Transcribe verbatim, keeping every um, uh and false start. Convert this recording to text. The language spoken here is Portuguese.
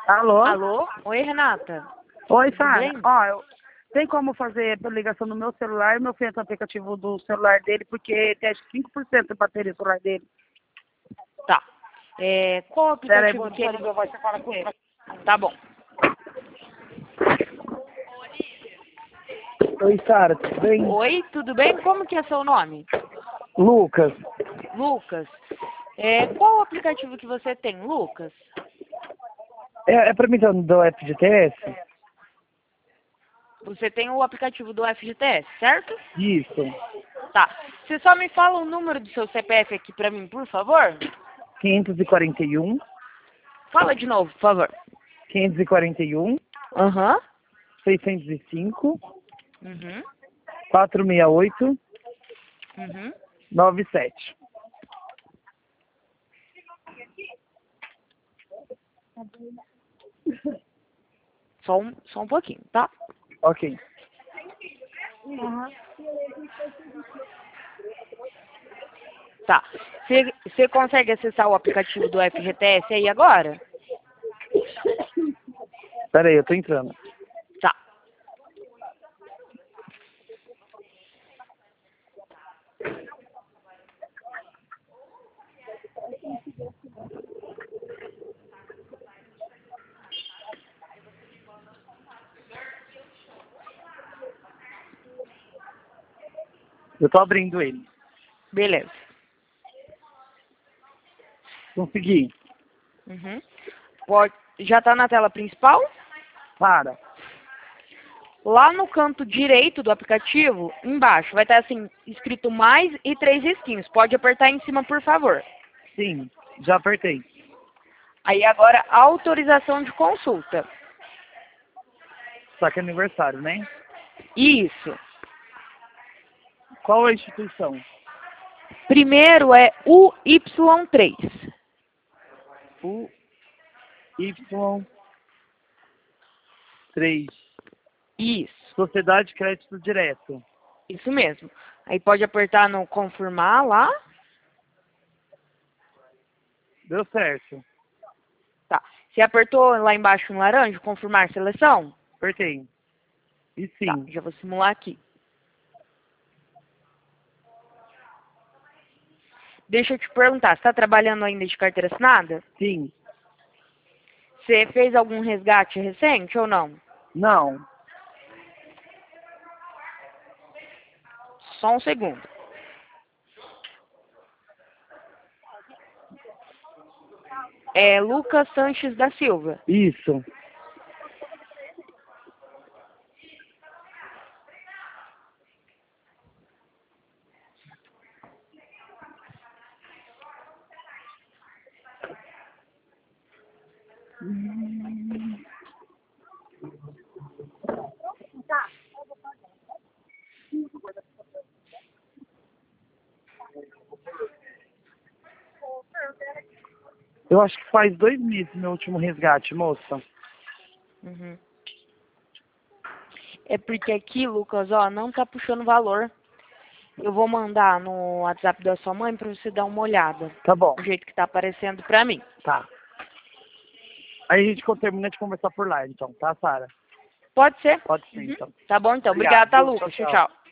Alô? Alô? Oi, Renata. Oi, Tudo Sara. bem? Ó, eu... tem como fazer a ligação no meu celular? Meu filho tem o aplicativo do celular dele, porque tem acho que cinco por cento de bateria do celular dele. Tá. É, qual Pera aí, aplicativo vou que ele... desligar a voz, você fala com ele. Tá bom. Oi, Sara, tudo bem? Oi, tudo bem? Como que é seu nome? Lucas. Lucas. É, qual aplicativo que você tem, Lucas? É, é pra mim do, do F G T S? Você tem o aplicativo do F G T S, certo? Isso. Tá. Você só me fala o número do seu C P F aqui pra mim, por favor? quinhentos e quarenta e um, Fala de novo, por favor. quinhentos e quarenta e um, Aham. seiscentos e cinco, Uhum. quatrocentos e sessenta e oito, Uhum. noventa e sete. Só um, só um pouquinho, tá? Ok. Tá. Você você consegue acessar o aplicativo do F G T S aí agora? Pera aí, eu tô entrando. Tá. Eu tô abrindo ele. Beleza. Consegui. Uhum. Pode, já tá na tela principal? Para. Lá no canto direito do aplicativo, embaixo, vai estar assim, escrito mais e três risquinhos. Pode apertar em cima, por favor. Sim, já apertei. Aí agora, autorização de consulta. Só que é aniversário, né? Isso. Qual é a instituição? Primeiro é U Y três. U Y três. Isso. Sociedade de Crédito Direto. Isso mesmo. Aí pode apertar no confirmar lá. Deu certo. Tá. Você apertou lá embaixo no laranja, confirmar seleção? Apertei. E Tá, sim. já vou simular aqui. Deixa eu te perguntar, você está trabalhando ainda de carteira assinada? Sim. Você fez algum resgate recente ou não? Não. Só um segundo. É Lucas Sanches da Silva. Isso. Eu acho que faz dois meses meu último resgate, moça. Uhum. É porque aqui, Lucas, ó, não tá puxando valor. Eu vou mandar no WhatsApp da sua mãe para você dar uma olhada. Tá bom. Do jeito que tá aparecendo pra mim. Tá. Aí a gente termina de conversar por lá, então, tá, Sara? Pode ser? Pode ser, Uhum. então. Tá bom, então. Obrigado. Obrigada, tá, Tchau, Lucas. Tchau, tchau. tchau.